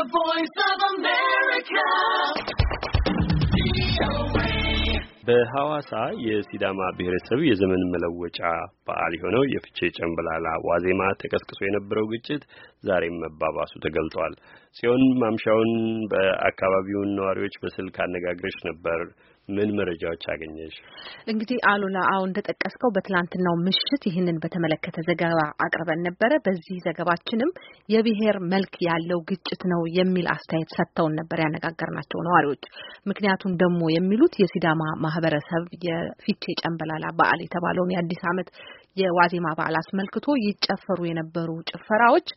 voice of America. በሐዋሳ የሲዳማ ብሔረሰብ የዘመን መለወጫ በዓል የሆነው የፍቼ ጨምበላላ ዋዜማ ተቀስቅሶ የነበረው ግጭት ዛሬም መባባሱ ተገልጿል። ሲሆን ማምሻውን በአካባቢው ነዋሪዎች በስልክ አነጋግረሽ ነበር። ምን መረጃዎች አገኘሽ? እንግዲህ አሉላ አሁን እንደጠቀስከው በትላንትናው ምሽት ይህንን በተመለከተ ዘገባ አቅርበን ነበረ። በዚህ ዘገባችንም የብሔር መልክ ያለው ግጭት ነው የሚል አስተያየት ሰጥተውን ነበር ያነጋገርናቸው ነዋሪዎች። ምክንያቱም ደግሞ የሚሉት የሲዳማ ማህበረሰብ የፊቼ ጨምበላላ በዓል የተባለውን የአዲስ ዓመት የዋዜማ በዓል አስመልክቶ ይጨፈሩ የነበሩ ጭፈራዎች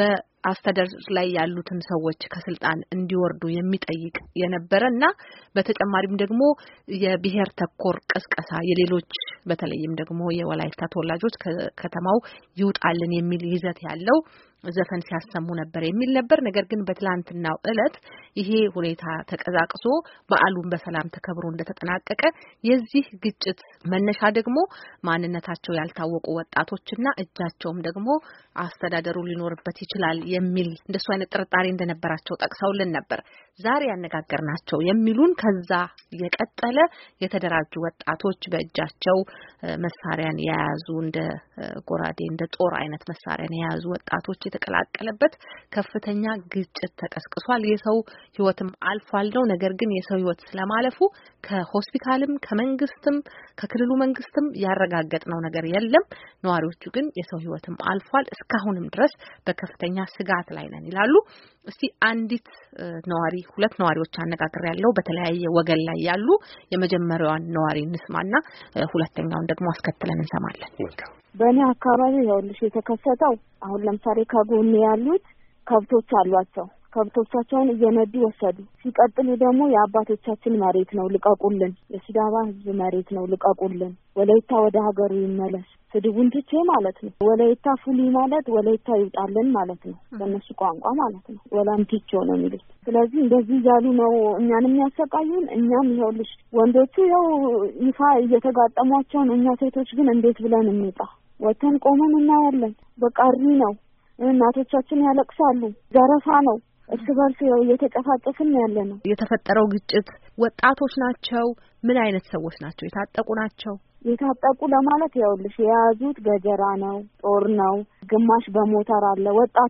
በአስተዳደር ላይ ያሉትን ሰዎች ከስልጣን እንዲወርዱ የሚጠይቅ የነበረና በተጨማሪም ደግሞ የብሔር ተኮር ቅስቀሳ የሌሎች በተለይም ደግሞ የወላይታ ተወላጆች ከከተማው ይውጣልን የሚል ይዘት ያለው ዘፈን ሲያሰሙ ነበር የሚል ነበር። ነገር ግን በትላንትናው ዕለት ይሄ ሁኔታ ተቀዛቅሶ በዓሉን በሰላም ተከብሮ እንደተጠናቀቀ የዚህ ግጭት መነሻ ደግሞ ማንነታቸው ያልታወቁ ወጣቶችና እጃቸውም ደግሞ አስተዳደሩ ሊኖርበት ይችላል የሚል እንደሱ አይነት ጥርጣሬ እንደነበራቸው ጠቅሰውልን ነበር። ዛሬ ያነጋገርናቸው የሚሉን ከዛ የቀጠለ የተደራጁ ወጣቶች በእጃቸው መሳሪያን የያዙ እንደ ጎራዴ እንደ ጦር አይነት መሳሪያን የያዙ ወጣቶች የተቀላቀለበት ከፍተኛ ግጭት ተቀስቅሷል። የሰው ህይወትም አልፏል ነው። ነገር ግን የሰው ህይወት ስለማለፉ ከሆስፒታልም ከመንግስትም ከክልሉ መንግስትም ያረጋገጥነው ነገር የለም። ነዋሪዎቹ ግን የሰው ህይወትም አልፏል፣ እስካሁንም ድረስ በከፍተኛ ስጋት ላይ ነን ይላሉ። እስቲ አንዲት ነዋሪ ሁለት ነዋሪዎች አነጋግሬያለሁ በተለያየ ወገን ላይ ያሉ። የመጀመሪያዋን ነዋሪ እንስማና ሁለተኛውን ደግሞ አስከትለን እንሰማለን። በእኔ አካባቢ ይኸውልሽ የተከሰተው አሁን ለምሳሌ ከጎን ያሉት ከብቶች አሏቸው። ከብቶቻቸውን እየነዱ ወሰዱ። ሲቀጥሉ ደግሞ የአባቶቻችን መሬት ነው ልቀቁልን፣ የሲዳማ ህዝብ መሬት ነው ልቀቁልን፣ ወላይታ ወደ ሀገሩ ይመለስ፣ ስድቡን ትቼ ማለት ነው። ወላይታ ፉሊ ማለት ወላይታ ይውጣልን ማለት ነው፣ በእነሱ ቋንቋ ማለት ነው። ወላንቲቾ ነው የሚሉት። ስለዚህ እንደዚህ እያሉ ነው እኛንም ያሰቃዩን። እኛም ይኸውልሽ ወንዶቹ ያው ይፋ እየተጋጠሟቸው ነው። እኛ ሴቶች ግን እንዴት ብለን እንውጣ? ወተን ቆመን እናያለን። በቃሪ ነው። እናቶቻችን ያለቅሳሉ። ዘረፋ ነው። እርስ በርስ ያው እየተጨፋጨፍን ያለ ነው። የተፈጠረው ግጭት ወጣቶች ናቸው። ምን አይነት ሰዎች ናቸው? የታጠቁ ናቸው? የታጠቁ ለማለት ያውልሽ የያዙት ገጀራ ነው፣ ጦር ነው፣ ግማሽ በሞተር አለ።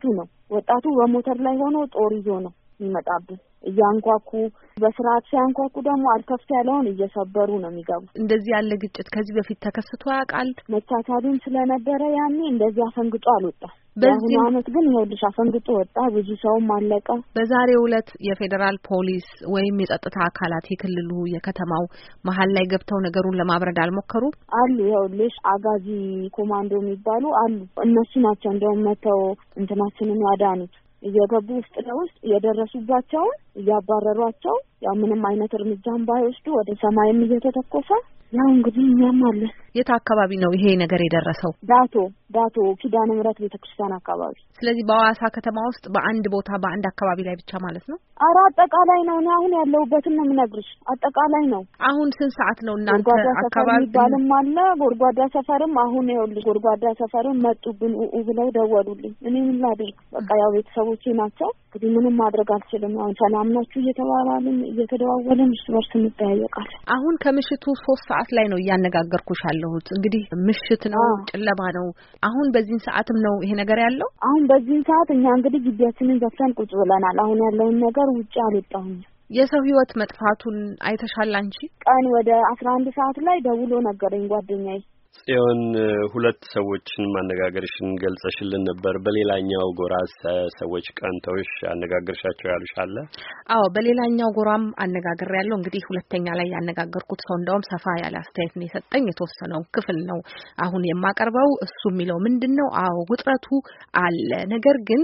ወጣቱ በሞተር ላይ ሆኖ ጦር ይዞ ነው የሚመጣብን። እያንኳኩ በስርዓት ሲያንኳኩ ደግሞ አልከፍት ያለውን እየሰበሩ ነው የሚገቡት። እንደዚህ ያለ ግጭት ከዚህ በፊት ተከስቶ ያውቃል? መቻቻሉን ስለነበረ ያኔ እንደዚህ አፈንግጦ አልወጣም። በዚህ አመት ግን ይኸውልሽ አፈንግጦ ወጣ። ብዙ ሰውም አለቀ። በዛሬው ዕለት የፌደራል ፖሊስ ወይም የጸጥታ አካላት የክልሉ የከተማው መሀል ላይ ገብተው ነገሩን ለማብረድ አልሞከሩም? አሉ ይኸውልሽ አጋዚ ኮማንዶ የሚባሉ አሉ። እነሱ ናቸው እንደውም መተው እንትናችንን ያዳኑት። እየገቡ ውስጥ ለውስጥ የደረሱባቸውን እያባረሯቸው ያው ምንም አይነት እርምጃም ባይወስዱ ወደ ሰማይም እየተተኮሰ ያው እንግዲህ እኛም አለ። የት አካባቢ ነው ይሄ ነገር የደረሰው? ዳቶ ኪዳነ ምሕረት ቤተክርስቲያን አካባቢ። ስለዚህ በሐዋሳ ከተማ ውስጥ በአንድ ቦታ በአንድ አካባቢ ላይ ብቻ ማለት ነው? ኧረ አጠቃላይ ነው። እኔ አሁን ያለሁበትን ነው የምነግርሽ። አጠቃላይ ነው። አሁን ስንት ሰዓት ነው እናንተ አካባቢ? ባለም አለ ጎርጓዳ ሰፈርም አሁን ይኸውልሽ ጎርጓዳ ሰፈርም መጡብን ብለው ደወሉልኝ። እኔ ምን ላድርግ? በቃ ያው ቤተሰቦቼ ናቸው። እንግዲህ ምንም ማድረግ አልችልም። አሁን ሰላም ናችሁ እየተባባልን እየተደዋወልን እርስ በርስ እንጠያየቃለን። አሁን ከምሽቱ 3 ሰዓት ላይ ነው እያነጋገርኩሽ ያለሁት። እንግዲህ ምሽት ነው፣ ጨለማ ነው። አሁን በዚህ ሰዓትም ነው ይሄ ነገር ያለው? አሁን በዚህ ሰዓት እኛ እንግዲህ ግቢያችንን ዘግተን ቁጭ ብለናል። አሁን ያለውን ነገር ውጪ አልወጣሁም። የሰው ህይወት መጥፋቱን አይተሻል አንቺ? ቀን ወደ 11 ሰዓት ላይ ደውሎ ነገረኝ ጓደኛዬ። ጽዮን ሁለት ሰዎችን ማነጋገርሽን ገልጸሽልን ነበር። በሌላኛው ጎራስ ሰዎች ቀንተውሽ አነጋገርሻቸው ያሉሽ አለ? አዎ በሌላኛው ጎራም አነጋግሬያለሁ። እንግዲህ ሁለተኛ ላይ ያነጋገርኩት ሰው እንደውም ሰፋ ያለ አስተያየት ነው የሰጠኝ። የተወሰነው ክፍል ነው አሁን የማቀርበው። እሱ የሚለው ምንድነው? አዎ ውጥረቱ አለ። ነገር ግን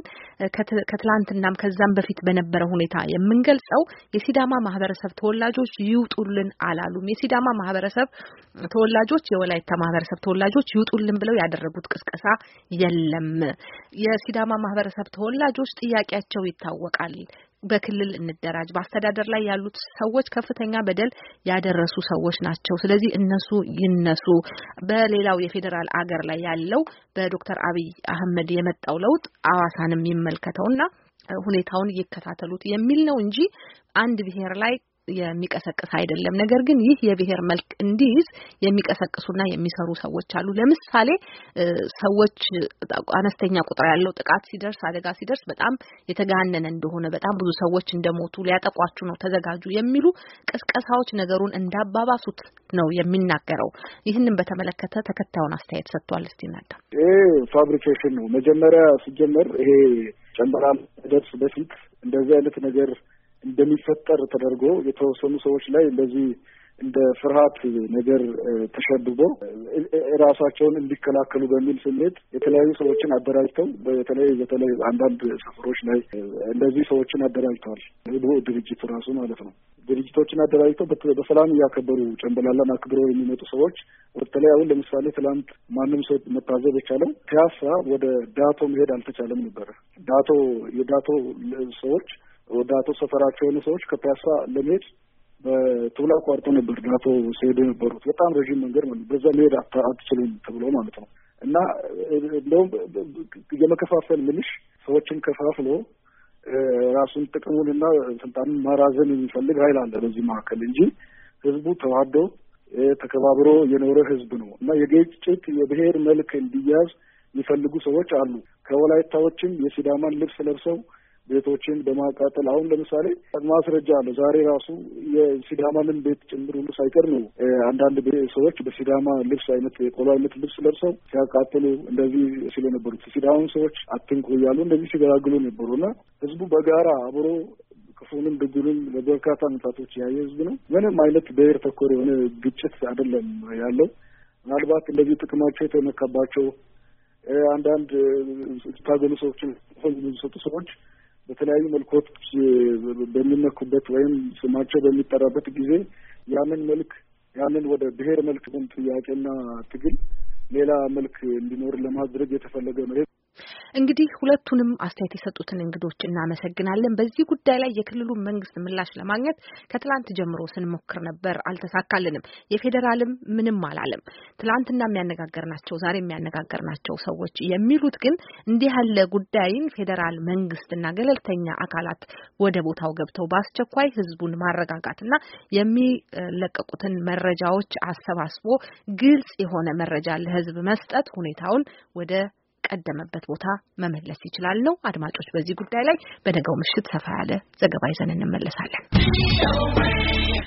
ከትላንትናም ከዛም በፊት በነበረ ሁኔታ የምንገልጸው የሲዳማ ማህበረሰብ ተወላጆች ይውጡልን አላሉም። የሲዳማ ማህበረሰብ ተወላጆች የወላይታ ማህበረሰብ ተወላጆች ይውጡልን ብለው ያደረጉት ቅስቀሳ የለም። የሲዳማ ማህበረሰብ ተወላጆች ጥያቄያቸው ይታወቃል። በክልል እንደራጅ በአስተዳደር ላይ ያሉት ሰዎች ከፍተኛ በደል ያደረሱ ሰዎች ናቸው። ስለዚህ እነሱ ይነሱ። በሌላው የፌደራል አገር ላይ ያለው በዶክተር አብይ አህመድ የመጣው ለውጥ አዋሳንም ይመልከተውና ሁኔታውን ይከታተሉት የሚል ነው እንጂ አንድ ብሔር ላይ የሚቀሰቅስ አይደለም። ነገር ግን ይህ የብሔር መልክ እንዲይዝ የሚቀሰቅሱና የሚሰሩ ሰዎች አሉ። ለምሳሌ ሰዎች አነስተኛ ቁጥር ያለው ጥቃት ሲደርስ አደጋ ሲደርስ በጣም የተጋነነ እንደሆነ በጣም ብዙ ሰዎች እንደሞቱ ሊያጠቋችሁ ነው ተዘጋጁ የሚሉ ቅስቀሳዎች ነገሩን እንዳባባሱት ነው የሚናገረው። ይህንን በተመለከተ ተከታዩን አስተያየት ሰጥቷል። እስቲ እናዳ ፋብሪኬሽን ነው መጀመሪያ ሲጀመር ይሄ ጨምራም ደርስ በፊት እንደዚህ አይነት ነገር እንደሚፈጠር ተደርጎ የተወሰኑ ሰዎች ላይ እንደዚህ እንደ ፍርሃት ነገር ተሸብቦ ራሳቸውን እንዲከላከሉ በሚል ስሜት የተለያዩ ሰዎችን አደራጅተው በተለይ አንዳንድ ሰፈሮች ላይ እንደዚህ ሰዎችን አደራጅተዋል። ድርጅቱ ራሱ ማለት ነው። ድርጅቶችን አደራጅተው በሰላም እያከበሩ ጨምበላላን አክብረው የሚመጡ ሰዎች በተለይ አሁን ለምሳሌ ትላንት ማንም ሰው መታዘብ የቻለው ፒያሳ ወደ ዳቶ መሄድ አልተቻለም ነበር። የዳቶ ሰዎች ወደ ዳቶ ሰፈራቸው የሆኑ ሰዎች ከፒያሳ ለመሄድ በቱላ አቋርጦ ነበር ዳቶ ሲሄዱ ነበሩት። በጣም ረጅም መንገድ ማለት በዛ መሄድ አትችሉም ተብሎ ማለት ነው። እና እንደውም የመከፋፈል ምንሽ ሰዎችን ከፋፍሎ ራሱን ጥቅሙንና ስልጣኑን ማራዘን የሚፈልግ ኃይል አለ በዚህ መካከል እንጂ ህዝቡ ተዋህዶ ተከባብሮ የኖረ ህዝብ ነው። እና የግጭት የብሔር መልክ እንዲያዝ የሚፈልጉ ሰዎች አሉ። ከወላይታዎችም የሲዳማን ልብስ ለብሰው ቤቶችን በማቃጠል አሁን ለምሳሌ ማስረጃ አለ። ዛሬ ራሱ የሲዳማንን ቤት ጭምር ሁሉ ሳይቀር ነው አንዳንድ ሰዎች በሲዳማ ልብስ አይነት የቆሎ አይነት ልብስ ለብሰው ሲያቃጥሉ እንደዚህ ሲሉ ነበሩት። ሲዳማን ሰዎች አትንኩ እያሉ እንደዚህ ሲገላግሉ ነበሩና ህዝቡ በጋራ አብሮ ክፉንም ደጉንም ለበርካታ ዓመታቶች ያየ ህዝብ ነው። ምንም አይነት ብሔር ተኮር የሆነ ግጭት አይደለም ያለው። ምናልባት እንደዚህ ጥቅማቸው የተነካባቸው አንዳንድ ታገሉ ሰዎችን የሚሰጡ ሰዎች በተለያዩ መልኮች በሚነኩበት ወይም ስማቸው በሚጠራበት ጊዜ ያንን ወደ ብሔር መልክ ጥያቄና ትግል ሌላ መልክ እንዲኖር ለማድረግ የተፈለገ ነው። እንግዲህ ሁለቱንም አስተያየት የሰጡትን እንግዶች እናመሰግናለን። በዚህ ጉዳይ ላይ የክልሉ መንግስት ምላሽ ለማግኘት ከትላንት ጀምሮ ስንሞክር ነበር፣ አልተሳካልንም። የፌዴራልም ምንም አላለም። ትላንትና የሚያነጋገርናቸው ዛሬ የሚያነጋገርናቸው ሰዎች የሚሉት ግን እንዲህ ያለ ጉዳይን ፌዴራል መንግስትና ገለልተኛ አካላት ወደ ቦታው ገብተው በአስቸኳይ ህዝቡን ማረጋጋትና የሚለቀቁትን መረጃዎች አሰባስቦ ግልጽ የሆነ መረጃ ለህዝብ መስጠት ሁኔታውን ወደ ቀደመበት ቦታ መመለስ ይችላል ነው። አድማጮች በዚህ ጉዳይ ላይ በነገው ምሽት ሰፋ ያለ ዘገባ ይዘን እንመለሳለን።